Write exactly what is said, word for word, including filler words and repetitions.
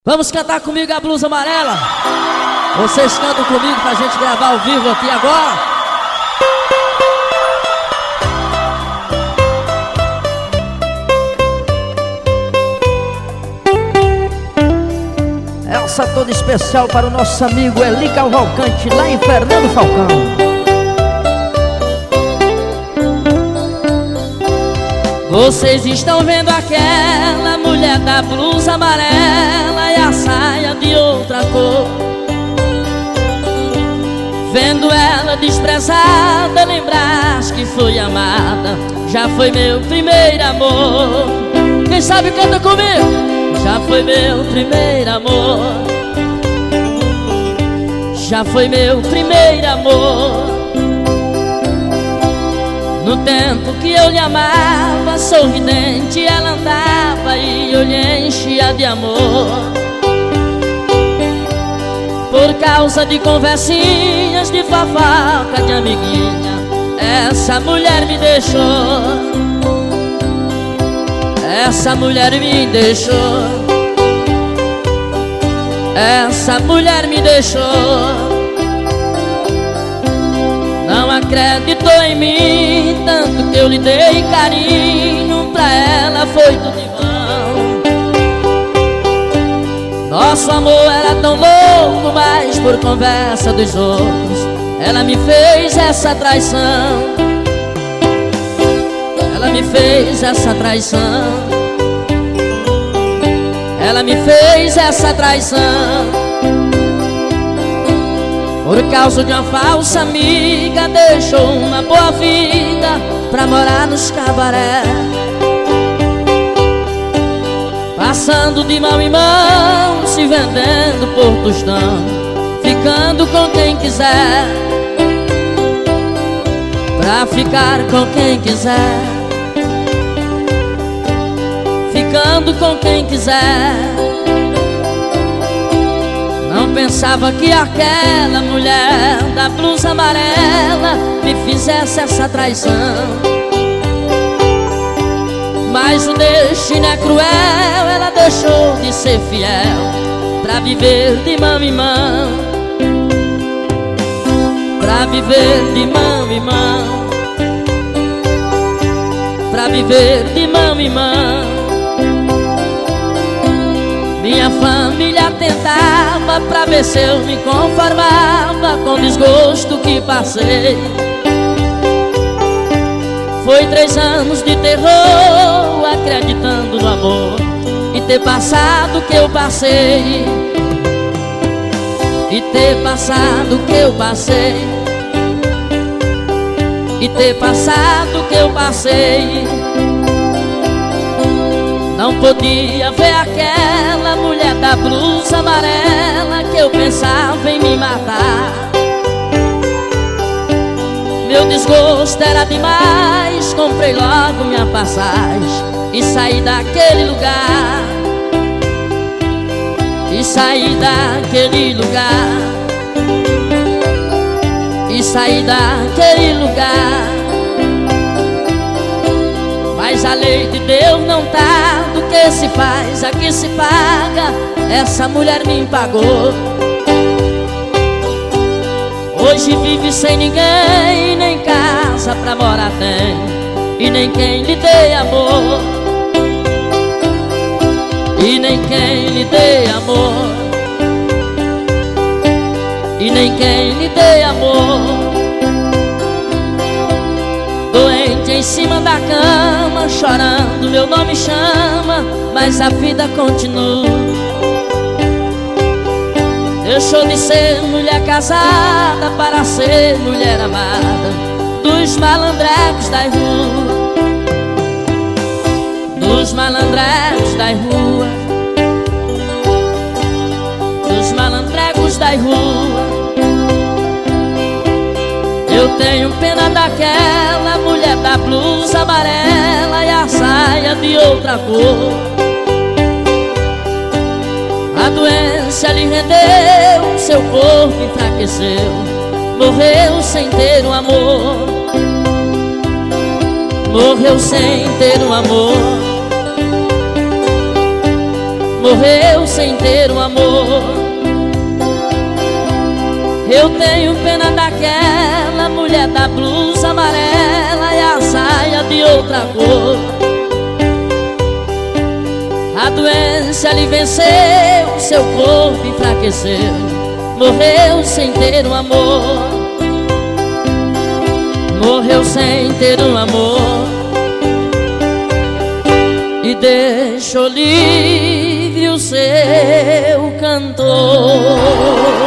Vamos cantar comigo a blusa amarela. Vocês cantam comigo pra gente gravar ao vivo aqui agora. Essa toda especial para o nosso amigo Eli Cavalcante, lá em Fernando Falcão. Vocês estão vendo aquela mulher da blusa amarela e a saia de outra cor. Vendo ela desprezada, lembrar que foi amada. Já foi meu primeiro amor. Quem sabe canta comigo. Já foi meu primeiro amor. Já foi meu primeiro amor. No tempo que eu lhe amava, sorridente ela andava e eu lhe enchia de amor. Por causa de conversinhas, de fofoca, de amiguinha, essa mulher me deixou. Essa mulher me deixou. Essa mulher me deixou. Não acreditou em mim, tanto que eu lhe dei carinho, pra ela foi tudo em vão. Nosso amor era tão louco, mas por conversa dos outros ela me fez essa traição. Ela me fez essa traição. Ela me fez essa traição. Por causa de uma falsa amiga, deixou uma boa vida pra morar nos cabaré. Passando de mão em mão, se vendendo por tostão, ficando com quem quiser. Pra ficar com quem quiser. Ficando com quem quiser. Não pensava que aquela mulher da blusa amarela me fizesse essa traição. Mas o destino é cruel, ela deixou de ser fiel pra viver de mão em mão. Pra viver de mão em mão. Pra viver de mão em mão. Minha família tentava pra ver se eu me conformava com o desgosto que passei. Foi três anos de terror, acreditando no amor, e ter passado o que eu passei. E ter passado o que eu passei. E ter passado o que eu passei. Não podia ver aquela mulher da blusa amarela que eu pensava em me matar. Meu desgosto era demais, comprei logo minha passagem e saí daquele lugar. E saí daquele lugar. E saí daquele lugar. Mas a lei de Deus não tá, do que se faz, aqui se paga. Essa mulher me pagou. Hoje vive sem ninguém, nem casa pra morar tem, e nem quem lhe dê amor. E nem quem lhe dê amor. E nem quem lhe dê amor. Doente em cima da cama, chorando meu nome chama, mas a vida continua. Deixou de ser mulher casada para ser mulher amada dos malandrecos das ruas. Dos malandrecos das ruas. Dos malandrecos das ruas. Eu tenho pena daquela mulher da blusa amarela e a saia de outra cor. A doença lhe rendeu, seu corpo enfraqueceu, morreu sem ter um amor. Morreu sem ter um amor. morreu sem ter um amor. Eu tenho pena daquela mulher da blusa amarela e a saia de outra cor. A doença lhe venceu, seu corpo enfraqueceu, morreu sem ter um amor. Morreu sem ter um amor e deixou livre o seu cantor.